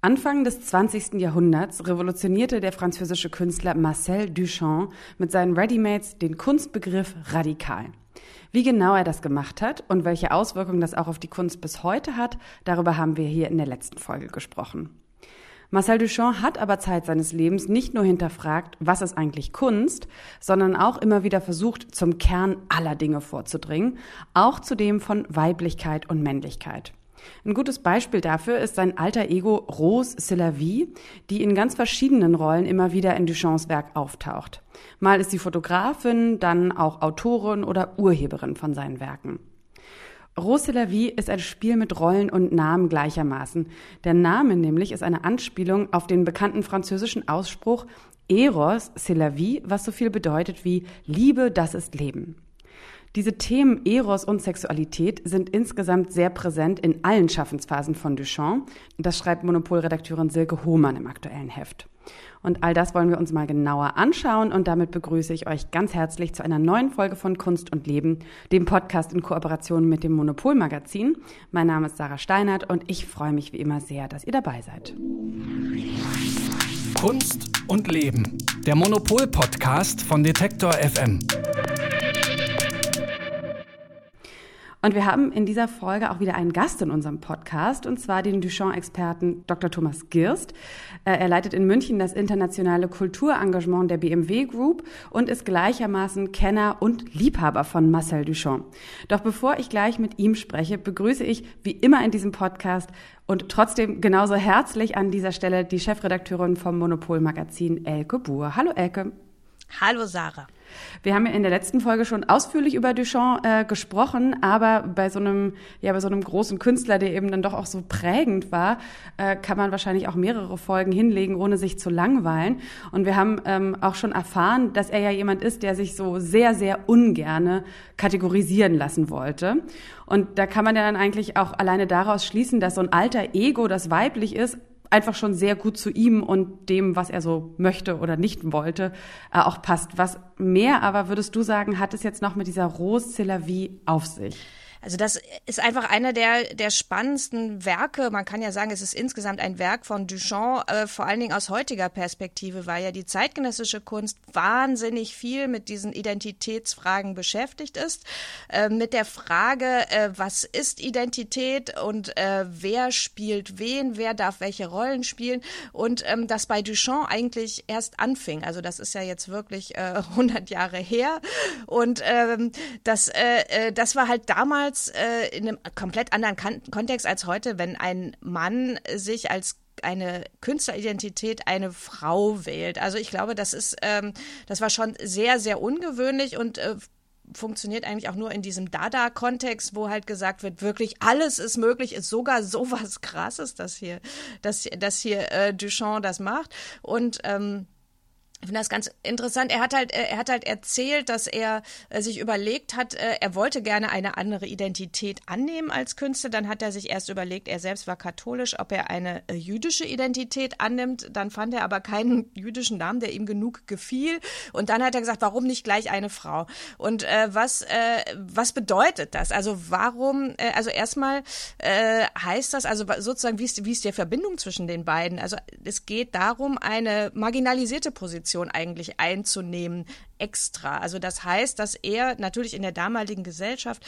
Anfang des 20. Jahrhunderts revolutionierte der französische Künstler Marcel Duchamp mit seinen Readymates den Kunstbegriff radikal. Wie genau er das gemacht hat und welche Auswirkungen das auch auf die Kunst bis heute hat, darüber haben wir hier in der letzten Folge gesprochen. Marcel Duchamp hat aber Zeit seines Lebens nicht nur hinterfragt, was ist eigentlich Kunst, sondern auch immer wieder versucht, zum Kern aller Dinge vorzudringen, auch zu dem von Weiblichkeit und Männlichkeit. Ein gutes Beispiel dafür ist sein alter Ego Rose Silavy, die in ganz verschiedenen Rollen immer wieder in Duchamps Werk auftaucht. Mal ist sie Fotografin, dann auch Autorin oder Urheberin von seinen Werken. Rose Silavy ist ein Spiel mit Rollen und Namen gleichermaßen. Der Name nämlich ist eine Anspielung auf den bekannten französischen Ausspruch Eros, c'est la vie, was so viel bedeutet wie Liebe, das ist Leben. Diese Themen Eros und Sexualität sind insgesamt sehr präsent in allen Schaffensphasen von Duchamp. Das schreibt Monopol-Redakteurin Silke Hohmann im aktuellen Heft. Und all das wollen wir uns mal genauer anschauen und damit begrüße ich euch ganz herzlich zu einer neuen Folge von Kunst und Leben, dem Podcast in Kooperation mit dem Monopol-Magazin. Mein Name ist Sarah Steinert und ich freue mich wie immer sehr, dass ihr dabei seid. Kunst und Leben, der Monopol-Podcast von Detektor FM. Und wir haben in dieser Folge auch wieder einen Gast in unserem Podcast, und zwar den Duchamp-Experten Dr. Thomas Girst. Er leitet in München das internationale Kulturengagement der BMW Group und ist gleichermaßen Kenner und Liebhaber von Marcel Duchamp. Doch bevor ich gleich mit ihm spreche, begrüße ich wie immer in diesem Podcast und trotzdem genauso herzlich an dieser Stelle die Chefredakteurin vom Monopol-Magazin Elke Buhr. Hallo Elke. Hallo Sarah. Wir haben ja in der letzten Folge schon ausführlich über Duchamp gesprochen, aber bei so einem großen Künstler, der eben dann doch auch so prägend war, kann man wahrscheinlich auch mehrere Folgen hinlegen, ohne sich zu langweilen. Und wir haben auch schon erfahren, dass er ja jemand ist, der sich so sehr, sehr ungerne kategorisieren lassen wollte. Und da kann man ja dann eigentlich auch alleine daraus schließen, dass so ein alter Ego, das weiblich ist, einfach schon sehr gut zu ihm und dem, was er so möchte oder nicht wollte, auch passt. Was mehr aber, würdest du sagen, hat es jetzt noch mit dieser Rose Silavy auf sich? Also das ist einfach einer der spannendsten Werke. Man kann ja sagen, es ist insgesamt ein Werk von Duchamp, vor allen Dingen aus heutiger Perspektive, weil ja die zeitgenössische Kunst wahnsinnig viel mit diesen Identitätsfragen beschäftigt ist. Mit der Frage, was ist Identität und wer spielt wen, wer darf welche Rollen spielen. Und das bei Duchamp eigentlich erst anfing. Also das ist ja jetzt wirklich 100 Jahre her. Und das war halt damals in einem komplett anderen Kontext als heute, wenn ein Mann sich als eine Künstleridentität eine Frau wählt. Also ich glaube, das war schon sehr, sehr ungewöhnlich und funktioniert eigentlich auch nur in diesem Dada-Kontext, wo halt gesagt wird, wirklich alles ist möglich, ist sogar sowas Krasses, dass hier Duchamp das macht. Und ich finde das ganz interessant. Er hat halt erzählt, dass er sich überlegt hat, er wollte gerne eine andere Identität annehmen als Künstler. Dann hat er sich erst überlegt, er selbst war katholisch, ob er eine jüdische Identität annimmt. Dann fand er aber keinen jüdischen Namen, der ihm genug gefiel. Und dann hat er gesagt, warum nicht gleich eine Frau? Und was bedeutet das? Also warum, also erstmal heißt das, also sozusagen, wie ist die Verbindung zwischen den beiden? Also es geht darum, eine marginalisierte Position eigentlich einzunehmen, extra. Also das heißt, dass er natürlich in der damaligen Gesellschaft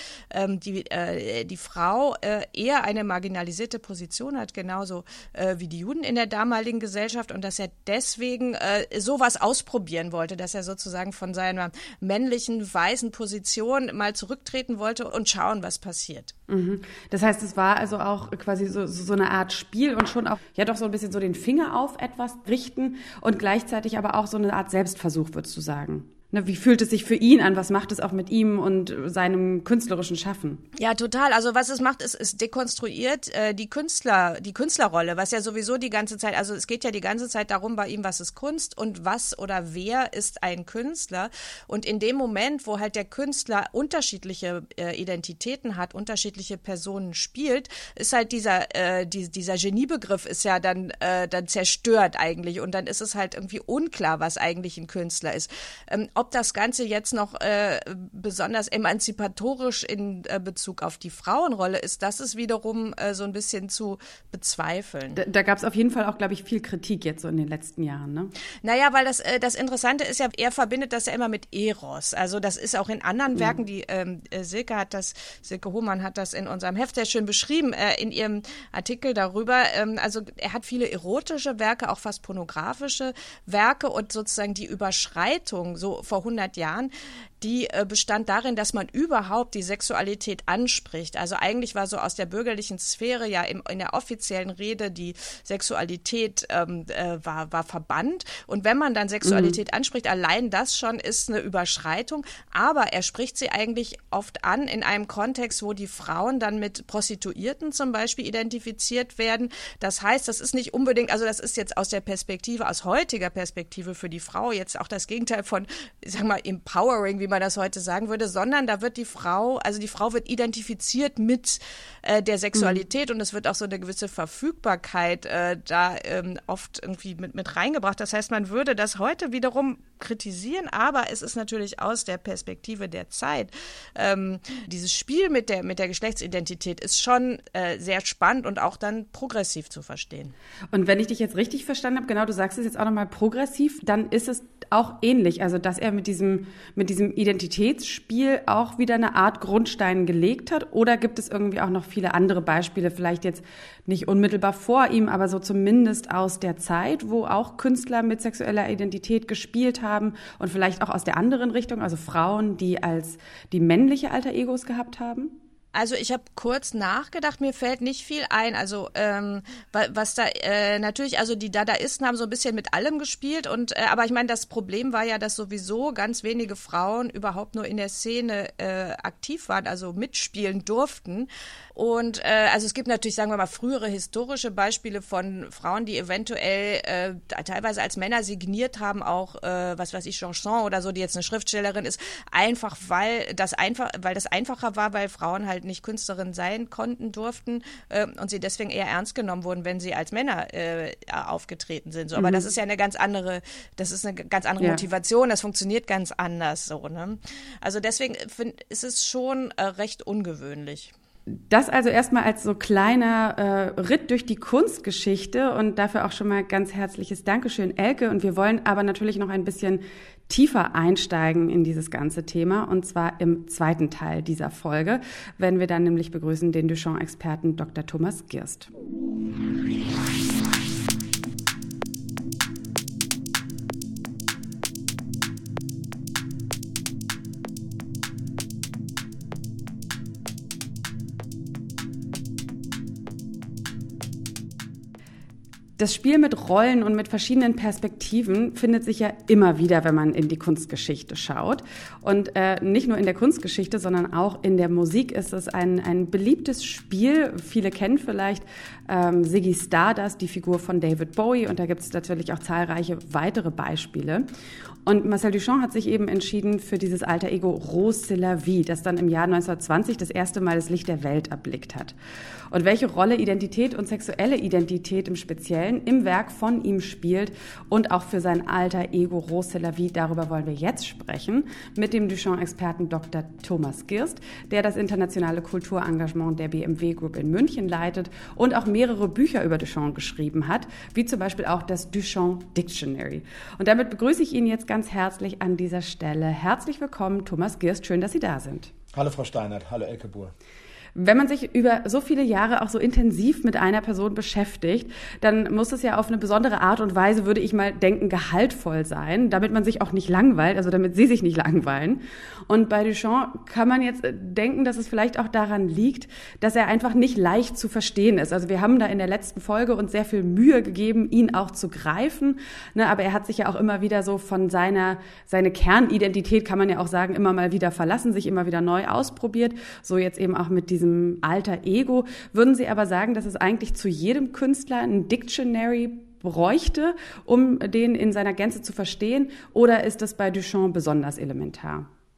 die Frau eher eine marginalisierte Position hat, genauso wie die Juden in der damaligen Gesellschaft, und dass er deswegen sowas ausprobieren wollte, dass er sozusagen von seiner männlichen, weißen Position mal zurücktreten wollte und schauen, was passiert. Mhm. Das heißt, es war also auch quasi so eine Art Spiel und schon auch ja doch so ein bisschen so den Finger auf etwas richten und gleichzeitig aber auch so eine Art Selbstversuch, würdest du sagen? Ne, wie fühlt es sich für ihn an? Was macht es auch mit ihm und seinem künstlerischen Schaffen? Ja, total. Also was es macht, ist, es dekonstruiert die Künstlerrolle, was ja sowieso die ganze Zeit, also es geht ja die ganze Zeit darum bei ihm, was ist Kunst und was oder wer ist ein Künstler. Und in dem Moment, wo halt der Künstler unterschiedliche Identitäten hat, unterschiedliche Personen spielt, ist halt dieser Geniebegriff ist ja dann zerstört eigentlich, und dann ist es halt irgendwie unklar, was eigentlich ein Künstler ist. ob das Ganze jetzt noch besonders emanzipatorisch in Bezug auf die Frauenrolle ist, das ist wiederum so ein bisschen zu bezweifeln. Da gab es auf jeden Fall auch, glaube ich, viel Kritik jetzt so in den letzten Jahren, ne? Naja, weil das Interessante ist ja, er verbindet das ja immer mit Eros. Also das ist auch in anderen Werken, die Silke Hohmann hat das in unserem Heft sehr schön beschrieben, in ihrem Artikel darüber. Also er hat viele erotische Werke, auch fast pornografische Werke und sozusagen die Überschreitung so vor 100 Jahren, die bestand darin, dass man überhaupt die Sexualität anspricht. Also eigentlich war so aus der bürgerlichen Sphäre ja in der offiziellen Rede die Sexualität war verbannt. Und wenn man dann Sexualität anspricht, allein das schon ist eine Überschreitung. Aber er spricht sie eigentlich oft an in einem Kontext, wo die Frauen dann mit Prostituierten zum Beispiel identifiziert werden. Das heißt, das ist nicht unbedingt, also das ist jetzt aus heutiger Perspektive für die Frau jetzt auch das Gegenteil von, ich sag mal, empowering, wie man das heute sagen würde, sondern da wird die Frau wird identifiziert mit der Sexualität und es wird auch so eine gewisse Verfügbarkeit oft irgendwie mit reingebracht. Das heißt, man würde das heute wiederum kritisieren, aber es ist natürlich aus der Perspektive der Zeit. Dieses Spiel mit der Geschlechtsidentität ist schon sehr spannend und auch dann progressiv zu verstehen. Und wenn ich dich jetzt richtig verstanden habe, genau, du sagst es jetzt auch nochmal progressiv, dann ist es auch ähnlich, also dass er mit diesem Identitätsspiel auch wieder eine Art Grundstein gelegt hat, oder gibt es irgendwie auch noch viele andere Beispiele, vielleicht jetzt nicht unmittelbar vor ihm, aber so zumindest aus der Zeit, wo auch Künstler mit sexueller Identität gespielt haben und vielleicht auch aus der anderen Richtung, also Frauen, die männliche Alter Egos gehabt haben? Also ich habe kurz nachgedacht, mir fällt nicht viel ein. Also was da natürlich, also die Dadaisten haben so ein bisschen mit allem gespielt aber ich meine, das Problem war ja, dass sowieso ganz wenige Frauen überhaupt nur in der Szene aktiv waren, also mitspielen durften. Und also es gibt natürlich, sagen wir mal, frühere historische Beispiele von Frauen, die eventuell teilweise als Männer signiert haben, auch was weiß ich, Chanson oder so, die jetzt eine Schriftstellerin ist, einfach weil das einfacher war, weil Frauen halt nicht Künstlerin sein durften und sie deswegen eher ernst genommen wurden, wenn sie als Männer aufgetreten sind. So, aber das ist ja eine ganz andere Motivation, das funktioniert ganz anders so, ne? Also deswegen ist es schon recht ungewöhnlich. Das also erstmal als so kleiner Ritt durch die Kunstgeschichte und dafür auch schon mal ganz herzliches Dankeschön, Elke. Und wir wollen aber natürlich noch ein bisschen tiefer einsteigen in dieses ganze Thema, und zwar im zweiten Teil dieser Folge, wenn wir dann nämlich begrüßen den Duchamp-Experten Dr. Thomas Girst. Das Spiel mit Rollen und mit verschiedenen Perspektiven findet sich ja immer wieder, wenn man in die Kunstgeschichte schaut. Und nicht nur in der Kunstgeschichte, sondern auch in der Musik ist es ein beliebtes Spiel. Viele kennen vielleicht Ziggy Stardust, die Figur von David Bowie. Und da gibt es natürlich auch zahlreiche weitere Beispiele. Und Marcel Duchamp hat sich eben entschieden für dieses Alter Ego Rose c'est la vie, das dann im Jahr 1920 das erste Mal das Licht der Welt erblickt hat. Und welche Rolle Identität und sexuelle Identität im Speziellen im Werk von ihm spielt und auch für sein Alter Ego Rose c'est la vie, darüber wollen wir jetzt sprechen mit dem Duchamp-Experten Dr. Thomas Girst, der das internationale Kulturengagement der BMW Group in München leitet und auch mehrere Bücher über Duchamp geschrieben hat, wie zum Beispiel auch das Duchamp Dictionary. Und damit begrüße ich ihn jetzt ganz herzlich an dieser Stelle. Herzlich willkommen, Thomas Girst. Schön, dass Sie da sind. Hallo Frau Steinert, hallo Elke Buhr. Wenn man sich über so viele Jahre auch so intensiv mit einer Person beschäftigt, dann muss es ja auf eine besondere Art und Weise, würde ich mal denken, gehaltvoll sein, damit man sich auch nicht langweilt, also damit Sie sich nicht langweilen. Und bei Duchamp kann man jetzt denken, dass es vielleicht auch daran liegt, dass er einfach nicht leicht zu verstehen ist. Also wir haben da in der letzten Folge uns sehr viel Mühe gegeben, ihn auch zu greifen, ne, aber er hat sich ja auch immer wieder so von seine Kernidentität, kann man ja auch sagen, immer mal wieder verlassen, sich immer wieder neu ausprobiert, so jetzt eben auch mit diesem Alter Ego. Würden Sie aber sagen, dass es eigentlich zu jedem Künstler ein Dictionary bräuchte, um den in seiner Gänze zu verstehen? Oder ist das bei Duchamp besonders elementar?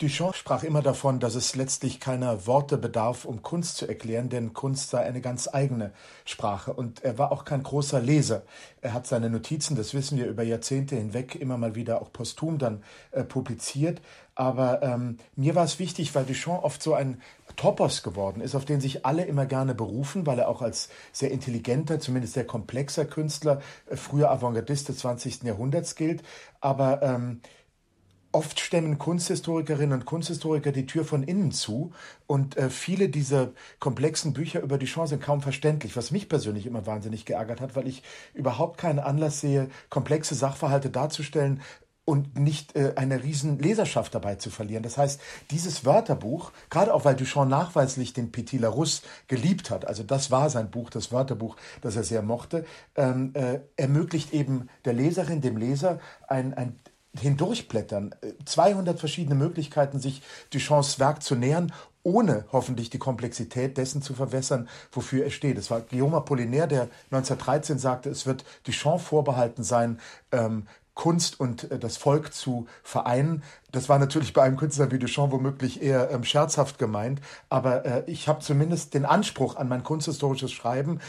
Duchamp sprach immer davon, dass es letztlich keiner Worte bedarf, um Kunst zu erklären, denn Kunst sei eine ganz eigene Sprache. Und er war auch kein großer Leser. Er hat seine Notizen, das wissen wir, über Jahrzehnte hinweg immer mal wieder auch posthum dann publiziert. Aber mir war es wichtig, weil Duchamp oft so ein Topos geworden ist, auf den sich alle immer gerne berufen, weil er auch als sehr intelligenter, zumindest sehr komplexer Künstler, früher Avantgardist des 20. Jahrhunderts gilt. Aber oft stemmen Kunsthistorikerinnen und Kunsthistoriker die Tür von innen zu und viele dieser komplexen Bücher über Duchamp sind kaum verständlich, was mich persönlich immer wahnsinnig geärgert hat, weil ich überhaupt keinen Anlass sehe, komplexe Sachverhalte darzustellen und nicht eine riesen Leserschaft dabei zu verlieren. Das heißt, dieses Wörterbuch, gerade auch weil Duchamp nachweislich den Petit Larousse geliebt hat, also das war sein Buch, das Wörterbuch, das er sehr mochte, ermöglicht eben der Leserin, dem Leser ein hindurchblättern, 200 verschiedene Möglichkeiten, sich Duchamps Werk zu nähern, ohne hoffentlich die Komplexität dessen zu verwässern, wofür er steht. Es war Guillaume Apollinaire, der 1913 sagte, es wird Duchamp vorbehalten sein, Kunst und das Volk zu vereinen. Das war natürlich bei einem Künstler wie Duchamp womöglich eher scherzhaft gemeint, aber ich habe zumindest den Anspruch an mein kunsthistorisches Schreiben,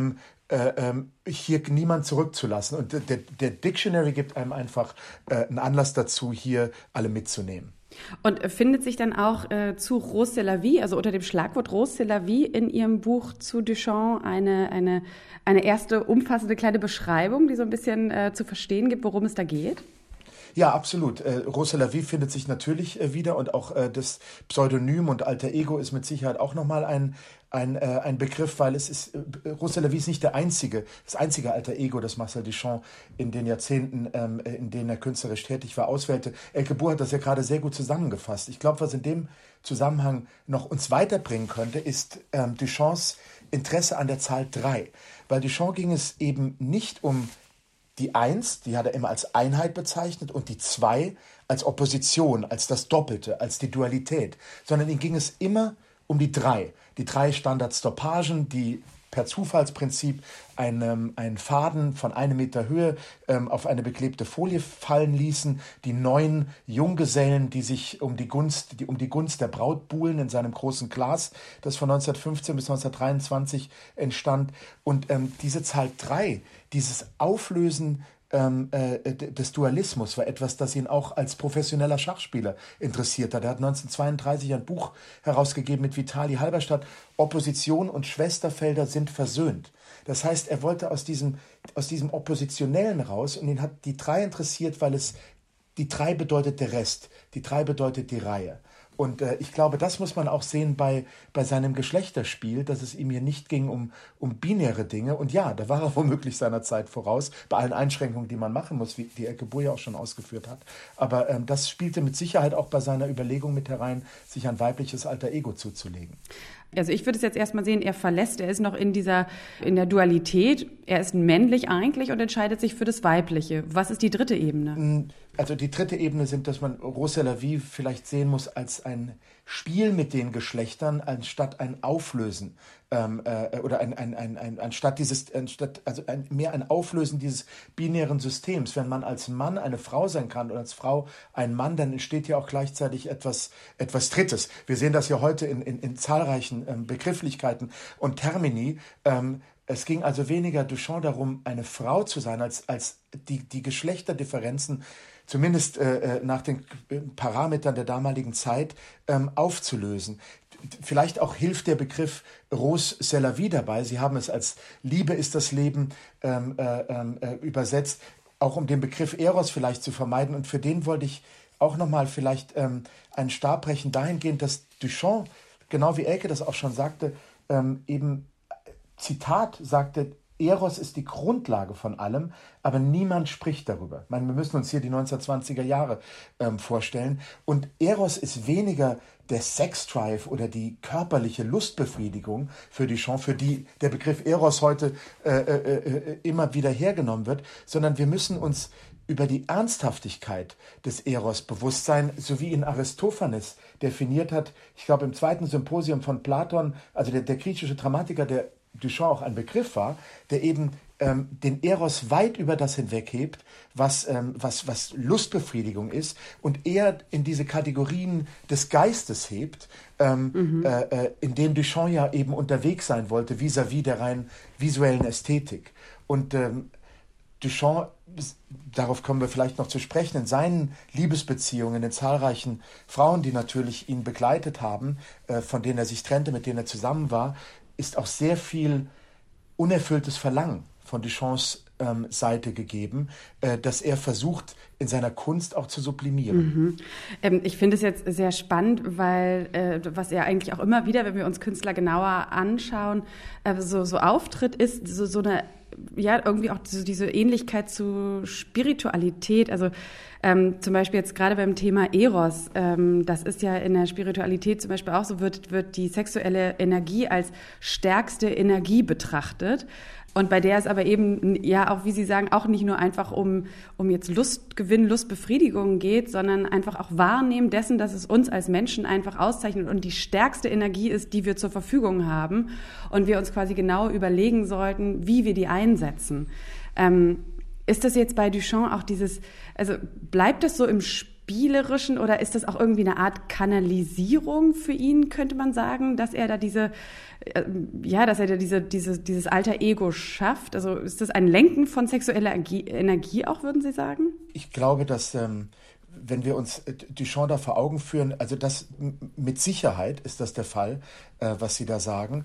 hier niemand zurückzulassen. Und der Dictionary gibt einem einfach einen Anlass dazu, hier alle mitzunehmen. Und findet sich dann auch zu Rose de la Vie, also unter dem Schlagwort Rose de la Vie in Ihrem Buch zu Duchamp eine erste umfassende kleine Beschreibung, die so ein bisschen zu verstehen gibt, worum es da geht? Ja, absolut. Rose de la Vie findet sich natürlich wieder und auch das Pseudonym und Alter Ego ist mit Sicherheit auch nochmal ein Begriff, weil es ist, Rose de la Vie ist nicht das einzige Alter Ego, das Marcel Duchamp in den Jahrzehnten, in denen er künstlerisch tätig war, auswählte. Elke Buhr hat das ja gerade sehr gut zusammengefasst. Ich glaube, was in dem Zusammenhang noch uns weiterbringen könnte, ist Duchamps Interesse an der Zahl 3. Weil Duchamp ging es eben nicht um die 1, die hat er immer als Einheit bezeichnet, und die 2 als Opposition, als das Doppelte, als die Dualität, sondern ihm ging es immer um die 3. Die 3 Standardstoppagen, die per Zufallsprinzip einen Faden von 1 Meter Höhe auf eine beklebte Folie fallen ließen, die 9 Junggesellen, die sich um die Gunst der Braut buhlen in seinem großen Glas, das von 1915 bis 1923 entstand. Und diese Zahl 3, dieses Auflösen des Dualismus war etwas, das ihn auch als professioneller Schachspieler interessiert hat. Er hat 1932 ein Buch herausgegeben mit Vitali Halberstadt, Opposition und Schwesterfelder sind versöhnt. Das heißt, er wollte aus diesem Oppositionellen raus, und ihn hat die 3 interessiert, weil die 3 bedeutet der Rest, die 3 bedeutet die Reihe. Und ich glaube, das muss man auch sehen bei seinem Geschlechterspiel, dass es ihm hier nicht ging um binäre Dinge. Und ja, da war er womöglich seiner Zeit voraus, bei allen Einschränkungen, die man machen muss, wie die Elke Buhr ja auch schon ausgeführt hat. Aber das spielte mit Sicherheit auch bei seiner Überlegung mit herein, sich ein weibliches Alter Ego zuzulegen. Also ich würde es jetzt erstmal sehen, er ist noch in der Dualität, er ist männlich eigentlich und entscheidet sich für das Weibliche. Was ist die dritte Ebene? Also die dritte Ebene sind, dass man Rose de la Vie vielleicht sehen muss als ein Spiel mit den Geschlechtern, anstatt ein Auflösen oder mehr ein Auflösen dieses binären Systems. Wenn man als Mann eine Frau sein kann oder als Frau ein Mann, dann entsteht ja auch gleichzeitig etwas Drittes. Wir sehen das ja heute in zahlreichen Begrifflichkeiten und Termini. Es ging also weniger Duchamp darum, eine Frau zu sein, als die Geschlechterdifferenzen, zumindest nach den Parametern der damaligen Zeit, aufzulösen. Vielleicht auch hilft der Begriff Rose de la Vie dabei. Sie haben es als Liebe ist das Leben übersetzt, auch um den Begriff Eros vielleicht zu vermeiden. Und für den wollte ich auch nochmal vielleicht einen Stab brechen dahingehend, dass Duchamp, genau wie Elke das auch schon sagte, eben Zitat sagte, Eros ist die Grundlage von allem, aber niemand spricht darüber. Wir müssen uns hier die 1920er Jahre vorstellen. Und Eros ist weniger der Sexdrive oder die körperliche Lustbefriedigung für Duchamp, für die der Begriff Eros heute immer wieder hergenommen wird, sondern wir müssen uns über die Ernsthaftigkeit des Eros bewusst sein, so wie ihn Aristophanes definiert hat. Ich glaube, im 2. Symposium von Platon, also der griechische Dramatiker, der Duchamp auch ein Begriff war, der eben den Eros weit über das hinweghebt, was Lustbefriedigung ist und eher in diese Kategorien des Geistes hebt, in dem Duchamp ja eben unterwegs sein wollte, vis-à-vis der rein visuellen Ästhetik. Und Duchamp, darauf kommen wir vielleicht noch zu sprechen, in seinen Liebesbeziehungen, den zahlreichen Frauen, die natürlich ihn begleitet haben, von denen er sich trennte, mit denen er zusammen war, ist auch sehr viel unerfülltes Verlangen von Duchamps Seite gegeben, dass er versucht, in seiner Kunst auch zu sublimieren. Ich finde es jetzt sehr spannend, weil was er eigentlich auch immer wieder, wenn wir uns Künstler genauer anschauen, so auftritt, ist so eine, ja, irgendwie auch diese Ähnlichkeit zu Spiritualität. Also zum Beispiel jetzt gerade beim Thema Eros, das ist ja in der Spiritualität zum Beispiel auch so, wird die sexuelle Energie als stärkste Energie betrachtet. Und bei der es aber eben, ja, auch wie Sie sagen, auch nicht nur einfach um jetzt Lustgewinn, Lustbefriedigung geht, sondern einfach auch Wahrnehmen dessen, dass es uns als Menschen einfach auszeichnet und die stärkste Energie ist, die wir zur Verfügung haben und wir uns quasi genau überlegen sollten, wie wir die einsetzen. Ist das jetzt bei Duchamp auch also bleibt das so im Spielerischen oder ist das auch irgendwie eine Art Kanalisierung für ihn, könnte man sagen, dass er da dieses alter Ego schafft? Also ist das ein Lenken von sexueller Energie auch, würden Sie sagen? Ich glaube, dass wenn wir uns Duchamp da vor Augen führen, also das mit Sicherheit ist das der Fall, was Sie da sagen.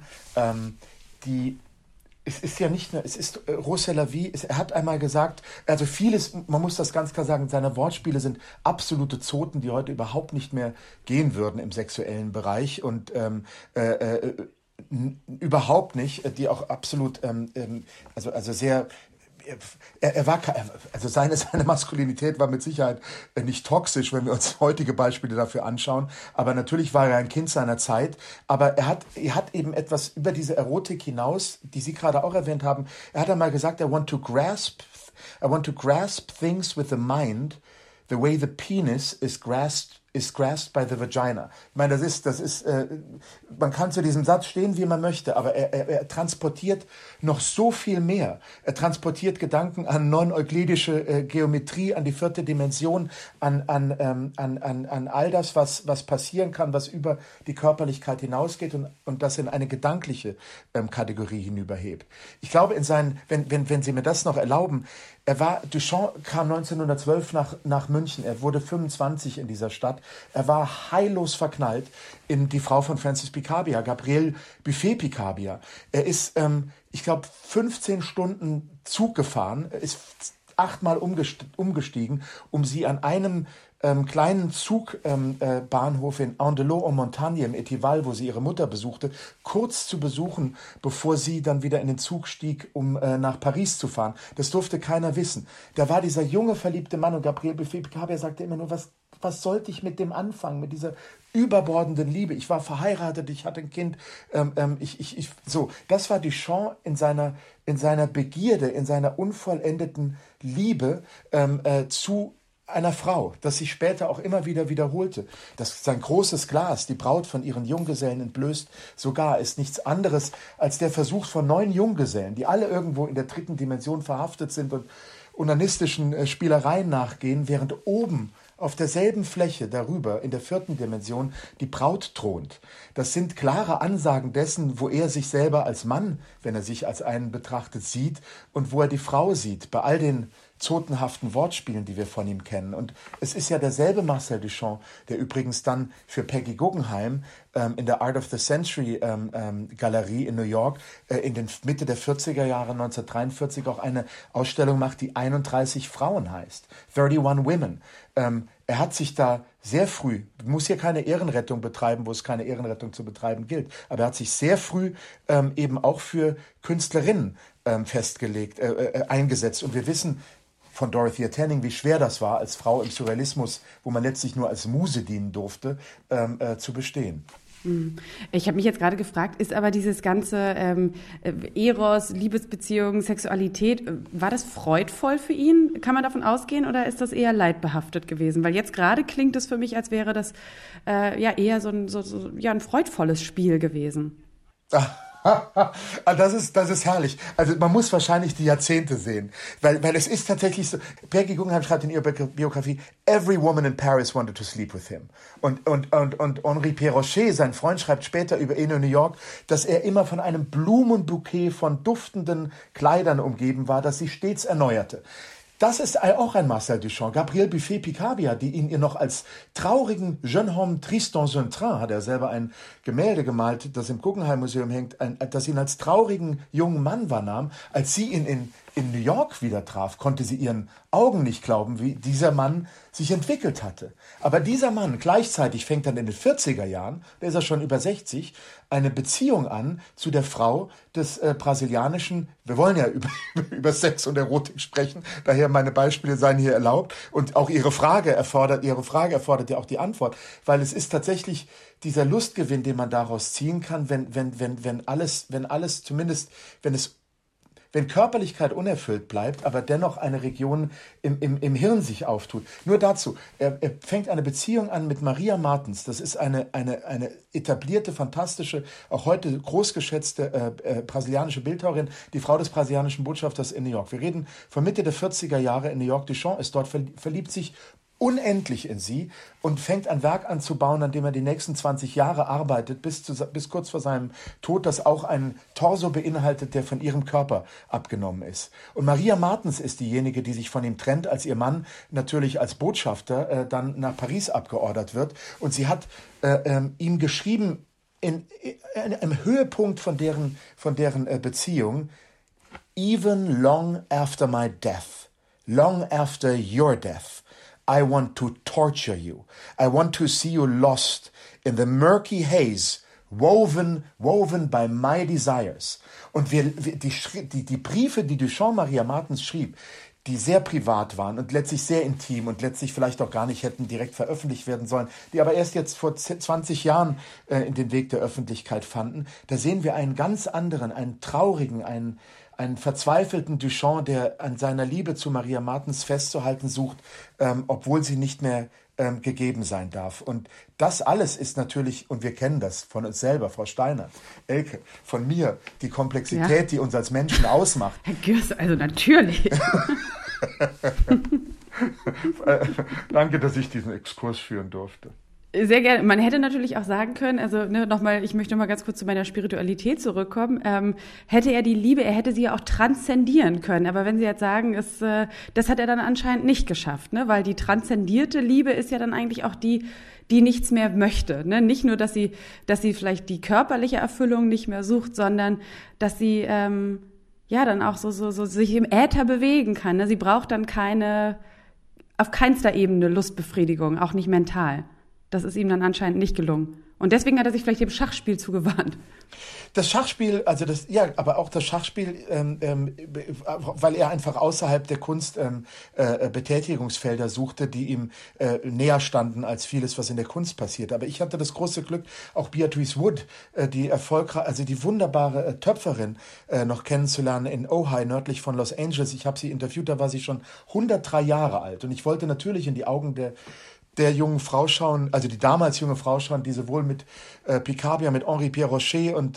Es ist ja nicht nur, es ist Rose la Vie, er hat einmal gesagt, also vieles, man muss das ganz klar sagen, seine Wortspiele sind absolute Zoten, die heute überhaupt nicht mehr gehen würden im sexuellen Bereich und überhaupt nicht, die auch absolut, also sehr, er war, also seine Maskulinität war mit Sicherheit nicht toxisch, wenn wir uns heutige Beispiele dafür anschauen, aber natürlich war er ein Kind seiner Zeit, aber er hat eben etwas über diese Erotik hinaus, die Sie gerade auch erwähnt haben, er hat einmal gesagt, I want to grasp things with the mind, the way the penis is grasped by the vagina. Ich meine, das ist, man kann zu diesem Satz stehen, wie man möchte, aber er transportiert noch so viel mehr. Er transportiert Gedanken an non-euklidische Geometrie, an die 4. Dimension, an all das, was passieren kann, was über die Körperlichkeit hinausgeht und das in eine gedankliche Kategorie hinüberhebt. Ich glaube, wenn Sie mir das noch erlauben, Duchamp kam 1912 nach München, er wurde 25 in dieser Stadt, er war heillos verknallt in die Frau von Francis Picabia, Gabrielle Buffet-Picabia. Er ist, ich glaube, 15 Stunden Zug gefahren, ist 8-mal umgestiegen, um sie an einem kleinen Zugbahnhof in Andelot-en-Montagne im Etival, wo sie ihre Mutter besuchte, kurz zu besuchen, bevor sie dann wieder in den Zug stieg, um nach Paris zu fahren. Das durfte keiner wissen. Da war dieser junge, verliebte Mann und Gabrielle Buffet-Picabia sagte immer nur, was sollte ich mit dem anfangen, mit dieser überbordenden Liebe? Ich war verheiratet, ich hatte ein Kind. So, das war Duchamp in seiner Begierde, in seiner unvollendeten Liebe zu einer Frau, das sich später auch immer wieder wiederholte. Sein großes Glas, die Braut von ihren Junggesellen entblößt, sogar ist nichts anderes als der Versuch von 9 Junggesellen, die alle irgendwo in der 3. Dimension verhaftet sind und onanistischen Spielereien nachgehen, während oben auf derselben Fläche darüber in der 4. Dimension die Braut thront. Das sind klare Ansagen dessen, wo er sich selber als Mann, wenn er sich als einen betrachtet, sieht und wo er die Frau sieht, bei all den zotenhaften Wortspielen, die wir von ihm kennen. Und es ist ja derselbe Marcel Duchamp, der übrigens dann für Peggy Guggenheim in der Art of the Century Galerie in New York in den Mitte der 40er Jahre 1943 auch eine Ausstellung macht, die 31 Frauen heißt. 31 Women. Er hat sich da sehr früh, muss hier keine Ehrenrettung betreiben, wo es keine Ehrenrettung zu betreiben gilt, aber er hat sich sehr früh eben auch für Künstlerinnen festgelegt, eingesetzt. Und wir wissen von Dorothea Tanning, wie schwer das war, als Frau im Surrealismus, wo man letztlich nur als Muse dienen durfte, zu bestehen. Ich habe mich jetzt gerade gefragt, ist aber dieses ganze Eros, Liebesbeziehung, Sexualität, war das freudvoll für ihn? Kann man davon ausgehen oder ist das eher leidbehaftet gewesen? Weil jetzt gerade klingt es für mich, als wäre das eher so ein freudvolles Spiel gewesen. Das ist herrlich. Also man muss wahrscheinlich die Jahrzehnte sehen, weil es ist tatsächlich so. Peggy Guggenheim schreibt in ihrer Biografie: Every woman in Paris wanted to sleep with him. Und Henri Perrochet, sein Freund, schreibt später über ihn in New York, dass er immer von einem Blumenbouquet von duftenden Kleidern umgeben war, das sie stets erneuerte. Das ist auch ein Marcel Duchamp. Gabrielle Buffet-Picabia, die ihn noch als traurigen Jeune homme triste dans un train, hat er selber ein Gemälde gemalt, das im Guggenheim Museum hängt, das ihn als traurigen jungen Mann wahrnahm. Als sie ihn in New York wieder traf, konnte sie ihren Augen nicht glauben, wie dieser Mann sich entwickelt hatte. Aber dieser Mann gleichzeitig fängt dann in den 40er Jahren, da ist er schon über 60, eine Beziehung an zu der Frau des brasilianischen, wir wollen ja über Sex und Erotik sprechen, daher meine Beispiele seien hier erlaubt, und auch ihre Frage erfordert ja auch die Antwort, weil es ist tatsächlich dieser Lustgewinn, den man daraus ziehen kann, wenn alles zumindest, wenn Körperlichkeit unerfüllt bleibt, aber dennoch eine Region im Hirn sich auftut. Nur dazu, er fängt eine Beziehung an mit Maria Martens. Das ist eine etablierte, fantastische, auch heute großgeschätzte brasilianische Bildhauerin, die Frau des brasilianischen Botschafters in New York. Wir reden von Mitte der 40er Jahre in New York. Duchamp ist dort, verliebt sich unendlich in sie und fängt ein Werk an zu bauen, an dem er die nächsten 20 Jahre arbeitet, bis kurz vor seinem Tod, das auch einen Torso beinhaltet, der von ihrem Körper abgenommen ist. Und Maria Martens ist diejenige, die sich von ihm trennt, als ihr Mann natürlich als Botschafter dann nach Paris abgeordert wird. Und sie hat ihm geschrieben, im Höhepunkt von deren Beziehung: Even long after my death, long after your death, I want to torture you. I want to see you lost in the murky haze, woven by my desires. Und die Briefe, die Duchamp Maria Martens schrieb, die sehr privat waren und letztlich sehr intim und letztlich vielleicht auch gar nicht hätten direkt veröffentlicht werden sollen, die aber erst jetzt vor 20 Jahren den Weg der Öffentlichkeit fanden, da sehen wir einen ganz anderen, einen traurigen, einen verzweifelten Duchamp, der an seiner Liebe zu Maria Martens festzuhalten sucht, obwohl sie nicht mehr gegeben sein darf. Und das alles ist natürlich, und wir kennen das von uns selber, Frau Steiner, Elke, von mir, die Komplexität, die uns als Menschen ausmacht. Herr Gürs, also natürlich. Danke, dass ich diesen Exkurs führen durfte. Sehr gerne. Man hätte natürlich auch sagen können, also ich möchte noch mal ganz kurz zu meiner Spiritualität zurückkommen, hätte er die Liebe, er hätte sie ja auch transzendieren können. Aber wenn Sie jetzt sagen, das hat er dann anscheinend nicht geschafft, ne? Weil die transzendierte Liebe ist ja dann eigentlich auch die nichts mehr möchte. Ne? Nicht nur, dass sie vielleicht die körperliche Erfüllung nicht mehr sucht, sondern dass sie dann auch so sich im Äther bewegen kann. Ne? Sie braucht dann auf keinster Ebene Lustbefriedigung, auch nicht mental. Das ist ihm dann anscheinend nicht gelungen. Und deswegen hat er sich vielleicht dem Schachspiel zugewandt. Das Schachspiel, aber auch das Schachspiel, weil er einfach außerhalb der Kunst Betätigungsfelder suchte, die ihm näher standen als vieles, was in der Kunst passiert. Aber ich hatte das große Glück, auch Beatrice Wood, die wunderbare Töpferin, noch kennenzulernen in Ojai, nördlich von Los Angeles. Ich habe sie interviewt, da war sie schon 103 Jahre alt. Und ich wollte natürlich in die Augen der jungen Frau schauen, also die damals junge Frau schauen, die sowohl mit Picabia, mit Henri Perrochet und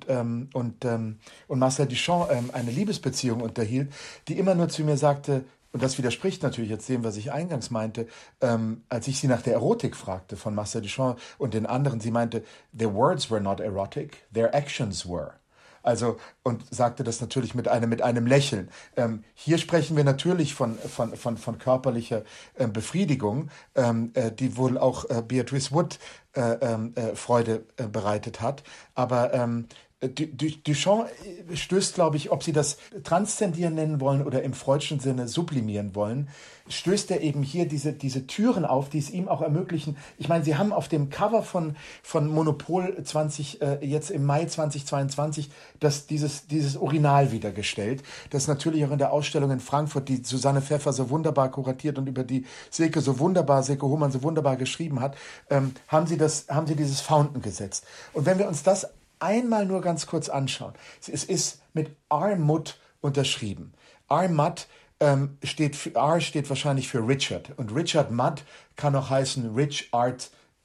Marcel Duchamp eine Liebesbeziehung unterhielt, die immer nur zu mir sagte, und das widerspricht natürlich jetzt dem, was ich eingangs meinte, als ich sie nach der Erotik fragte von Marcel Duchamp und den anderen, sie meinte, their words were not erotic, their actions were. Also, und sagte das natürlich mit einem Lächeln. Hier sprechen wir natürlich von körperlicher Befriedigung, die wohl auch Beatrice Wood Freude bereitet hat. Aber Duchamp stößt, glaube ich, ob Sie das transzendieren nennen wollen oder im freudschen Sinne sublimieren wollen, stößt er eben hier diese Türen auf, die es ihm auch ermöglichen. Ich meine, Sie haben auf dem Cover von Monopol jetzt im Mai 2022 dieses Original wiedergestellt, das natürlich auch in der Ausstellung in Frankfurt, die Susanne Pfeffer so wunderbar kuratiert und über die Silke Hohmann so wunderbar geschrieben hat, haben Sie dieses Fountain gesetzt. Und wenn wir uns das einmal nur ganz kurz anschauen. Es ist mit R. Mudd unterschrieben. R. Mudd steht wahrscheinlich für Richard. Und Richard Mudd kann auch heißen Rich Art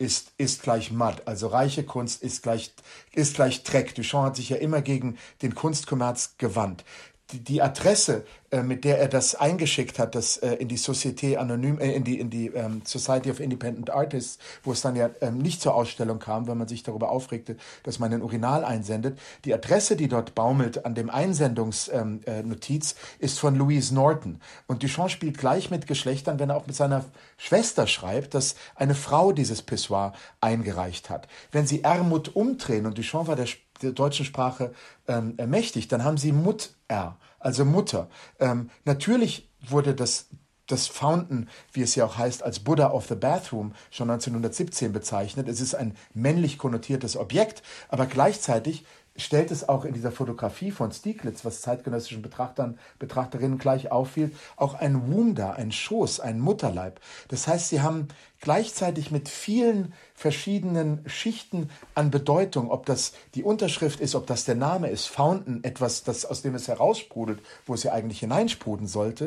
ist gleich Mud, also reiche Kunst ist gleich Dreck. Duchamp hat sich ja immer gegen den Kunstkommerz gewandt. Die Adresse, mit der er das eingeschickt hat, das in die Société Anonyme, in die Society of Independent Artists, wo es dann ja nicht zur Ausstellung kam, weil man sich darüber aufregte, dass man ein Urinal einsendet. Die Adresse, die dort baumelt an dem Einsendungsnotiz, ist von Louise Norton. Und Duchamp spielt gleich mit Geschlechtern, wenn er auch mit seiner Schwester schreibt, dass eine Frau dieses Pissoir eingereicht hat. Wenn sie Ermut umdrehen, und Duchamp war der deutschen Sprache mächtig, dann haben sie Mut-R, also Mutter. Natürlich wurde das Fountain, wie es ja auch heißt, als Buddha of the Bathroom schon 1917 bezeichnet. Es ist ein männlich konnotiertes Objekt, aber gleichzeitig stellt es auch in dieser Fotografie von Stieglitz, was zeitgenössischen Betrachterinnen gleich auffiel, auch ein Womb da, ein Schoß, ein Mutterleib. Das heißt, sie haben gleichzeitig mit vielen verschiedenen Schichten an Bedeutung, ob das die Unterschrift ist, ob das der Name ist, Fountain, etwas, das aus dem es heraussprudelt, wo es ja eigentlich hineinsprudeln sollte,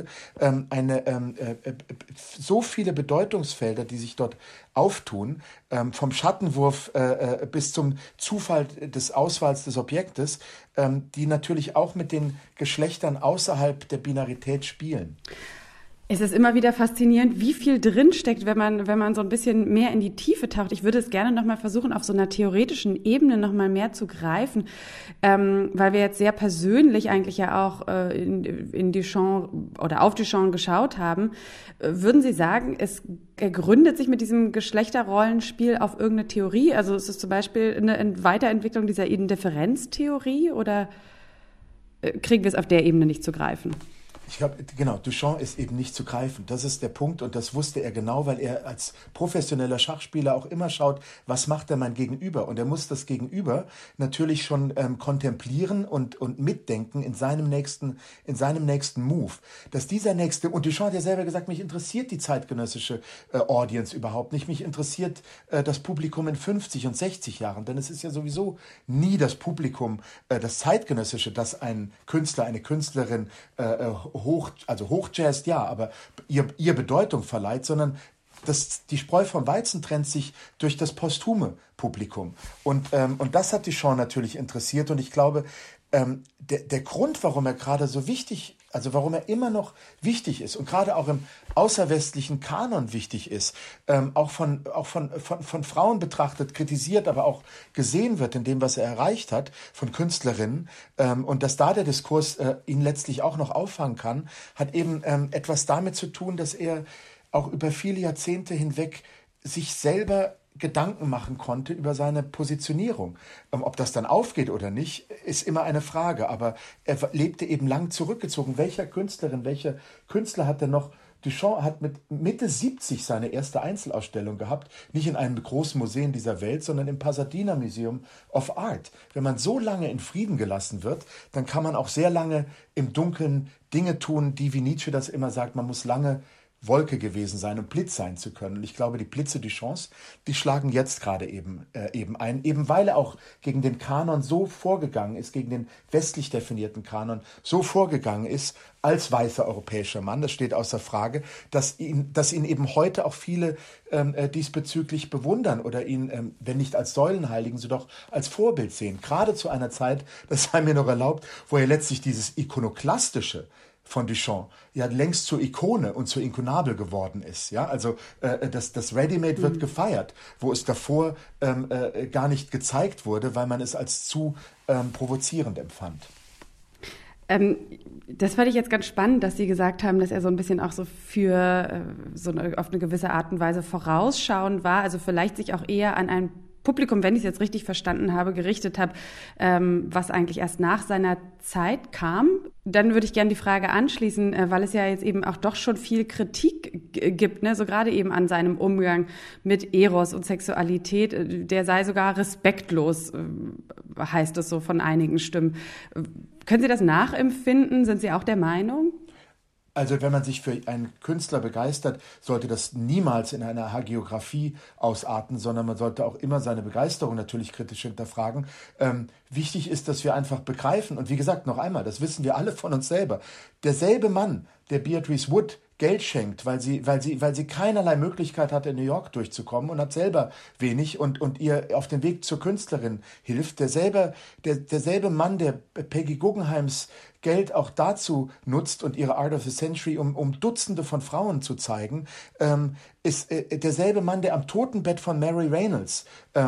so viele Bedeutungsfelder, die sich dort auftun, vom Schattenwurf bis zum Zufall des Auswahls des Objektes, die natürlich auch mit den Geschlechtern außerhalb der Binarität spielen. Es ist immer wieder faszinierend, wie viel drinsteckt, wenn man so ein bisschen mehr in die Tiefe taucht. Ich würde es gerne nochmal versuchen, auf so einer theoretischen Ebene nochmal mehr zu greifen, weil wir jetzt sehr persönlich eigentlich ja auch in Duchamp oder auf Duchamp geschaut haben. Würden Sie sagen, er gründet sich mit diesem Geschlechterrollenspiel auf irgendeine Theorie? Also ist es zum Beispiel eine Weiterentwicklung dieser Indifferenztheorie oder kriegen wir es auf der Ebene nicht zu greifen? Ich glaube, genau, Duchamp ist eben nicht zu greifen. Das ist der Punkt und das wusste er genau, weil er als professioneller Schachspieler auch immer schaut, was macht er mein Gegenüber? Und er muss das Gegenüber natürlich schon kontemplieren und mitdenken in seinem nächsten Move. Dass dieser nächste, und Duchamp hat ja selber gesagt, mich interessiert die zeitgenössische Audience überhaupt nicht. Mich interessiert das Publikum in 50 und 60 Jahren, denn es ist ja sowieso nie das Publikum, das zeitgenössische, das ein Künstler, eine Künstlerin hochjazzt, ja, aber ihr Bedeutung verleiht, sondern die Spreu vom Weizen trennt sich durch das posthume Publikum. Und das hat Duchamp natürlich interessiert. Und ich glaube, der Grund, warum er gerade so wichtig, also warum er immer noch wichtig ist und gerade auch im außerwestlichen Kanon wichtig ist, auch von Frauen betrachtet, kritisiert, aber auch gesehen wird in dem, was er erreicht hat, von Künstlerinnen, und dass da der Diskurs ihn letztlich auch noch auffangen kann, hat eben etwas damit zu tun, dass er auch über viele Jahrzehnte hinweg sich selber Gedanken machen konnte über seine Positionierung. Ob das dann aufgeht oder nicht, ist immer eine Frage. Aber er lebte eben lang zurückgezogen. Welcher Künstler hat denn noch? Duchamp hat mit Mitte 70 seine erste Einzelausstellung gehabt, nicht in einem großen Museum dieser Welt, sondern im Pasadena Museum of Art. Wenn man so lange in Frieden gelassen wird, dann kann man auch sehr lange im Dunkeln Dinge tun, die, wie Nietzsche das immer sagt, man muss lange Wolke gewesen sein, um Blitz sein zu können. Und ich glaube, die Blitze Duchamps, die schlagen jetzt gerade eben ein, eben weil er auch gegen den Kanon so vorgegangen ist, gegen den westlich definierten Kanon so vorgegangen ist, als weißer europäischer Mann, das steht außer Frage, dass ihn eben heute auch viele diesbezüglich bewundern oder ihn, wenn nicht als Säulenheiligen, so doch als Vorbild sehen. Gerade zu einer Zeit, das sei mir noch erlaubt, wo er letztlich dieses Ikonoklastische von Duchamp ja längst zur Ikone und zur Inkunabel geworden ist. Ja, also das Ready-Made wird gefeiert, wo es davor gar nicht gezeigt wurde, weil man es als zu provozierend empfand. Das fand ich jetzt ganz spannend, dass Sie gesagt haben, dass er so ein bisschen auch so für auf eine gewisse Art und Weise vorausschauend war, also vielleicht sich auch eher an ein Publikum, wenn ich es jetzt richtig verstanden habe, gerichtet habe, was eigentlich erst nach seiner Zeit kam. Dann würde ich gerne die Frage anschließen, weil es ja jetzt eben auch doch schon viel Kritik gibt, ne? So gerade eben an seinem Umgang mit Eros und Sexualität. Der sei sogar respektlos, heißt es so von einigen Stimmen. Können Sie das nachempfinden? Sind Sie auch der Meinung? Also wenn man sich für einen Künstler begeistert, sollte das niemals in einer Hagiografie ausarten, sondern man sollte auch immer seine Begeisterung natürlich kritisch hinterfragen. Wichtig ist, dass wir einfach begreifen, und wie gesagt, noch einmal, das wissen wir alle von uns selber, derselbe Mann, der Beatrice Wood Geld schenkt, weil sie keinerlei Möglichkeit hat, in New York durchzukommen und hat selber wenig und ihr auf dem Weg zur Künstlerin hilft. Derselbe Mann, der Peggy Guggenheims Geld auch dazu nutzt und ihre Art of the Century, um Dutzende von Frauen zu zeigen, ist derselbe Mann, der am Totenbett von Mary Reynolds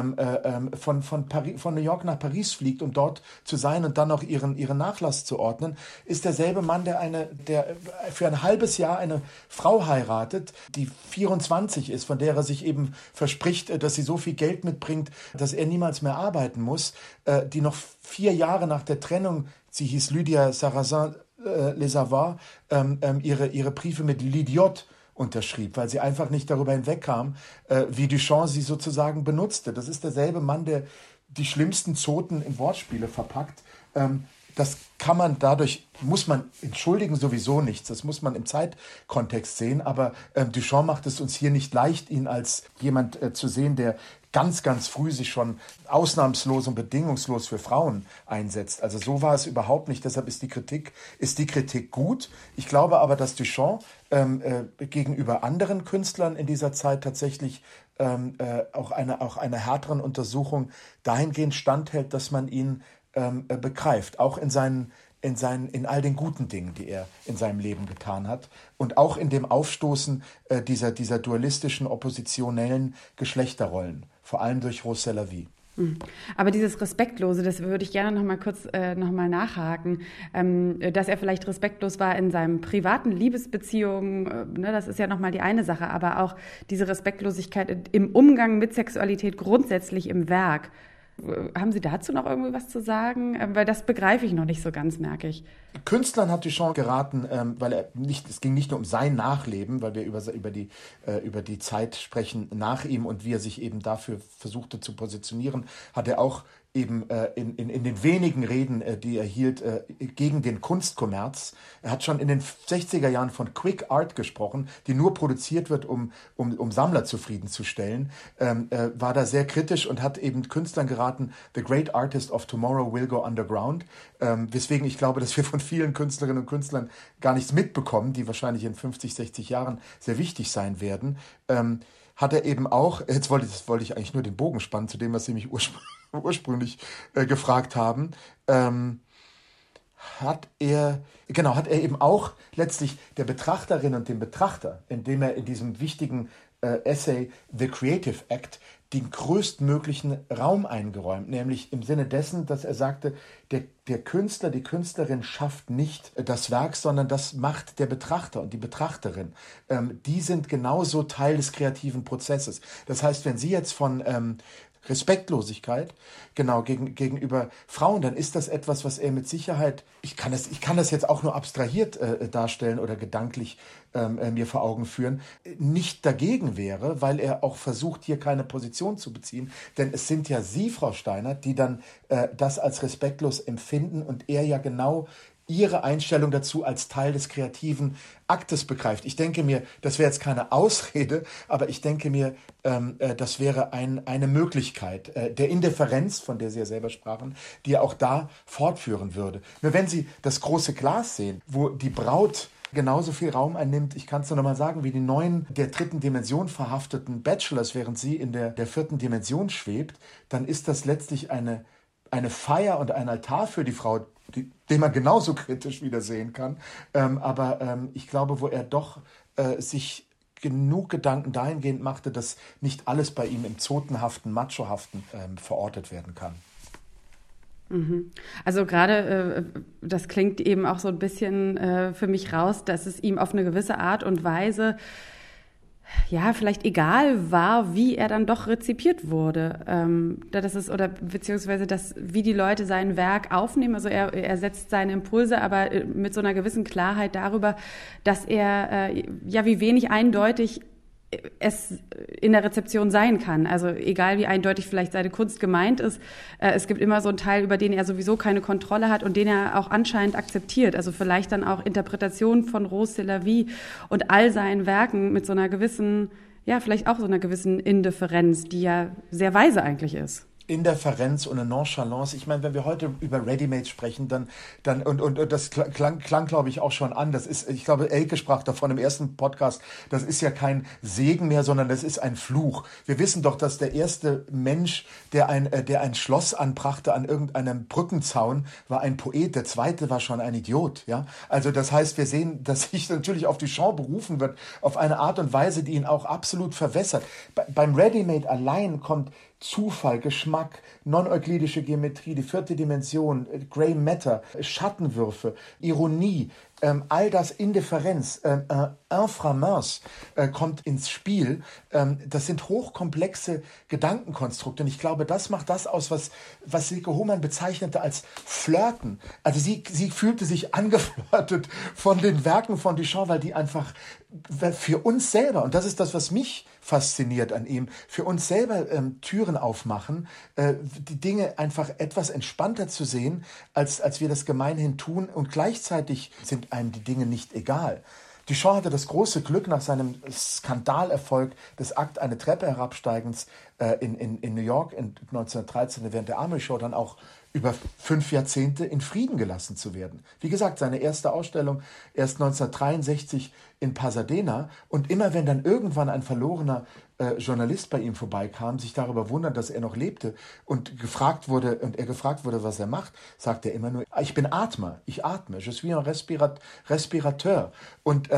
von New York nach Paris fliegt, um dort zu sein und dann noch ihren Nachlass zu ordnen, ist derselbe Mann, der für ein halbes Jahr eine Frau heiratet, die 24 ist, von der er sich eben verspricht, dass sie so viel Geld mitbringt, dass er niemals mehr arbeiten muss, die noch 4 Jahre nach der Trennung, sie hieß Lydia Sarrazin-Les Savoirs, ihre Briefe mit L'Idiot unterschrieb, weil sie einfach nicht darüber hinwegkam, wie Duchamp sie sozusagen benutzte. Das ist derselbe Mann, der die schlimmsten Zoten in Wortspiele verpackt. Das muss man entschuldigen sowieso nichts, das muss man im Zeitkontext sehen, aber Duchamp macht es uns hier nicht leicht, ihn als jemand zu sehen, der ganz, ganz früh sich schon ausnahmslos und bedingungslos für Frauen einsetzt. Also so war es überhaupt nicht, deshalb ist die Kritik gut. Ich glaube aber, dass Duchamp gegenüber anderen Künstlern in dieser Zeit tatsächlich auch einer härteren Untersuchung dahingehend standhält, dass man ihn begreift, auch in all den guten Dingen, die er in seinem Leben getan hat und auch in dem Aufstoßen dieser dualistischen, oppositionellen Geschlechterrollen, vor allem durch Rose Lavie. Aber dieses Respektlose, das würde ich gerne noch mal kurz nachhaken, dass er vielleicht respektlos war in seinen privaten Liebesbeziehungen, das ist ja noch mal die eine Sache, aber auch diese Respektlosigkeit im Umgang mit Sexualität grundsätzlich im Werk. Haben Sie dazu noch irgendwie was zu sagen? Weil das begreife ich noch nicht so ganz, merke ich. Künstlern hat Duchamp geraten, weil es ging nicht nur um sein Nachleben, weil wir über die Zeit sprechen nach ihm und wie er sich eben dafür versuchte zu positionieren, hat er auch eben in den wenigen Reden, die er hielt, gegen den Kunstkommerz. Er hat schon in den 60er Jahren von Quick Art gesprochen, die nur produziert wird, um Sammler zufriedenzustellen, war da sehr kritisch und hat eben Künstlern geraten, the great artist of tomorrow will go underground, weswegen ich glaube, dass wir von vielen Künstlerinnen und Künstlern gar nichts mitbekommen, die wahrscheinlich in 50, 60 Jahren sehr wichtig sein werden. Hat er eben auch, jetzt wollte ich eigentlich nur den Bogen spannen zu dem, was Sie mich ursprünglich gefragt haben, hat er eben auch letztlich der Betrachterin und dem Betrachter, indem er in diesem wichtigen Essay The Creative Act den größtmöglichen Raum eingeräumt, nämlich im Sinne dessen, dass er sagte, der Künstler, die Künstlerin schafft nicht das Werk, sondern das macht der Betrachter und die Betrachterin. Die sind genauso Teil des kreativen Prozesses. Das heißt, wenn Sie jetzt von Respektlosigkeit, genau, gegenüber Frauen, dann ist das etwas, was er mit Sicherheit, ich kann das jetzt auch nur abstrahiert darstellen oder gedanklich mir vor Augen führen, nicht dagegen wäre, weil er auch versucht, hier keine Position zu beziehen, denn es sind ja Sie, Frau Steiner, die dann das als respektlos empfinden und er ja genau Ihre Einstellung dazu als Teil des kreativen Aktes begreift. Ich denke mir, das wäre jetzt keine Ausrede, aber ich denke mir, das wäre eine Möglichkeit der Indifferenz, von der Sie ja selber sprachen, die er auch da fortführen würde. Nur wenn Sie das große Glas sehen, wo die Braut genauso viel Raum einnimmt, ich kann es nur noch mal sagen, wie die 9 der 3. Dimension verhafteten Bachelors, während sie in der 4. Dimension schwebt, dann ist das letztlich eine Feier und ein Altar für die Frau, den man genauso kritisch wieder sehen kann. Aber ich glaube, wo er doch sich genug Gedanken dahingehend machte, dass nicht alles bei ihm im zotenhaften, machohaften verortet werden kann. Also gerade, das klingt eben auch so ein bisschen für mich raus, dass es ihm auf eine gewisse Art und Weise vielleicht egal war, wie er dann doch rezipiert wurde. Beziehungsweise wie die Leute sein Werk aufnehmen. Also er setzt seine Impulse, aber mit so einer gewissen Klarheit darüber, dass er wie wenig eindeutig es in der Rezeption sein kann. Also egal, wie eindeutig vielleicht seine Kunst gemeint ist, es gibt immer so einen Teil, über den er sowieso keine Kontrolle hat und den er auch anscheinend akzeptiert. Also vielleicht dann auch Interpretationen von Rose Lavie und all seinen Werken mit so einer gewissen, vielleicht auch so einer gewissen Indifferenz, die ja sehr weise eigentlich ist. Indifferenz und eine Nonchalance. Ich meine, wenn wir heute über Readymates sprechen, dann und das klang, glaube ich, auch schon an. Das ist, ich glaube, Elke sprach davon im ersten Podcast. Das ist ja kein Segen mehr, sondern das ist ein Fluch. Wir wissen doch, dass der erste Mensch, der ein Schloss anbrachte an irgendeinem Brückenzaun, war ein Poet. Der zweite war schon ein Idiot. Ja, also das heißt, wir sehen, dass sich natürlich auf Duchamp berufen wird auf eine Art und Weise, die ihn auch absolut verwässert. Beim Readymade allein kommt Zufall, Geschmack, non-euklidische Geometrie, die 4. Dimension, Grey Matter, Schattenwürfe, Ironie, all das, Indifferenz, Inframens kommt ins Spiel. Das sind hochkomplexe Gedankenkonstrukte. Und ich glaube, das macht das aus, was Silke Hohmann bezeichnete als Flirten. Also sie fühlte sich angeflirtet von den Werken von Duchamp, weil die einfach für uns selber, und das ist das, was mich fasziniert an ihm, für uns selber Türen aufmachen, die Dinge einfach etwas entspannter zu sehen, als wir das gemeinhin tun. Und gleichzeitig sind einem die Dinge nicht egal. Duchamp hatte das große Glück, nach seinem Skandalerfolg des Akt eine Treppe herabsteigens in New York in 1913 während der Armory Show dann auch über 5 Jahrzehnte in Frieden gelassen zu werden. Wie gesagt, seine erste Ausstellung erst 1963 in Pasadena, und immer wenn dann irgendwann ein verlorener Journalist bei ihm vorbeikam, sich darüber wundert, dass er noch lebte und er gefragt wurde, was er macht, sagt er immer nur: Ich bin Atmer, ich atme, je suis un respirateur. Und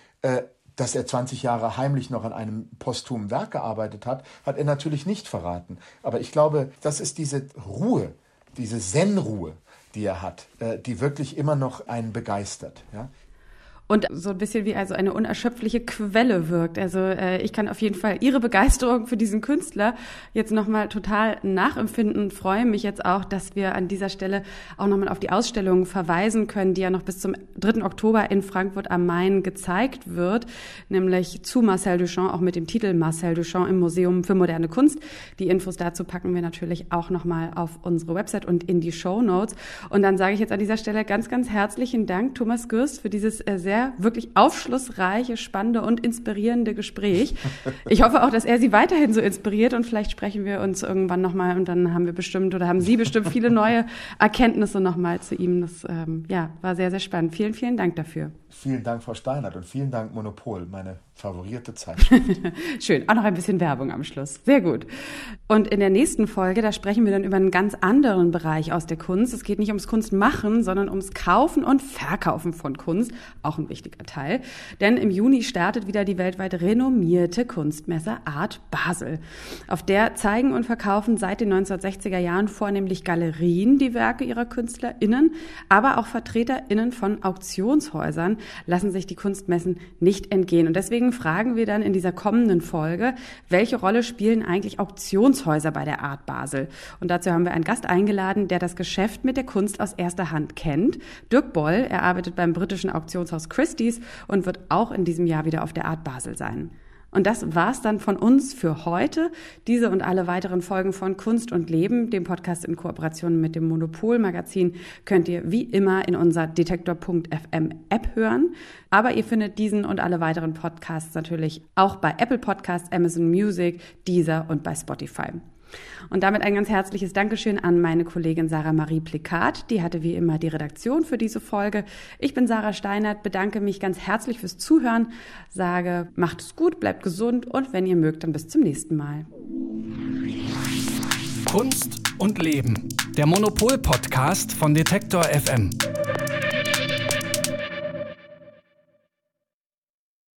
dass er 20 Jahre heimlich noch an einem posthumen Werk gearbeitet hat, hat er natürlich nicht verraten. Aber ich glaube, das ist diese Ruhe, diese Zen-Ruhe, die er hat, die wirklich immer noch einen begeistert. Ja? Und so ein bisschen wie also eine unerschöpfliche Quelle wirkt. Also ich kann auf jeden Fall Ihre Begeisterung für diesen Künstler jetzt nochmal total nachempfinden. Freue mich jetzt auch, dass wir an dieser Stelle auch nochmal auf die Ausstellung verweisen können, die ja noch bis zum 3. Oktober in Frankfurt am Main gezeigt wird, nämlich zu Marcel Duchamp, auch mit dem Titel Marcel Duchamp im Museum für moderne Kunst. Die Infos dazu packen wir natürlich auch nochmal auf unsere Website und in die Shownotes. Und dann sage ich jetzt an dieser Stelle ganz, ganz herzlichen Dank, Thomas Gürst, für dieses sehr wirklich aufschlussreiche, spannende und inspirierende Gespräch. Ich hoffe auch, dass er Sie weiterhin so inspiriert, und vielleicht sprechen wir uns irgendwann nochmal und dann haben Sie bestimmt viele neue Erkenntnisse nochmal zu ihm. Das war sehr, sehr spannend. Vielen, vielen Dank dafür. Vielen Dank, Frau Steinert, und vielen Dank, Monopol, meine favorisierte Zeitschrift. Schön, auch noch ein bisschen Werbung am Schluss. Sehr gut. Und in der nächsten Folge, da sprechen wir dann über einen ganz anderen Bereich aus der Kunst. Es geht nicht ums Kunstmachen, sondern ums Kaufen und Verkaufen von Kunst. Auch ein wichtiger Teil. Denn im Juni startet wieder die weltweit renommierte Kunstmesse Art Basel. Auf der zeigen und verkaufen seit den 1960er Jahren vornehmlich Galerien die Werke ihrer KünstlerInnen, aber auch VertreterInnen von Auktionshäusern lassen sich die Kunstmessen nicht entgehen. Und deswegen fragen wir dann in dieser kommenden Folge, welche Rolle spielen eigentlich Auktionshäuser bei der Art Basel? Und dazu haben wir einen Gast eingeladen, der das Geschäft mit der Kunst aus erster Hand kennt. Dirk Boll, er arbeitet beim britischen Auktionshaus Christie's und wird auch in diesem Jahr wieder auf der Art Basel sein. Und das war's dann von uns für heute. Diese und alle weiteren Folgen von Kunst und Leben, dem Podcast in Kooperation mit dem Monopol-Magazin, könnt ihr wie immer in unserer Detektor.fm App hören. Aber ihr findet diesen und alle weiteren Podcasts natürlich auch bei Apple Podcasts, Amazon Music, Deezer und bei Spotify. Und damit ein ganz herzliches Dankeschön an meine Kollegin Sarah Marie Plikat. Die hatte wie immer die Redaktion für diese Folge. Ich bin Sarah Steinert, bedanke mich ganz herzlich fürs Zuhören, sage, macht es gut, bleibt gesund und wenn ihr mögt, dann bis zum nächsten Mal. Kunst und Leben, der Monopol-Podcast von Detektor FM.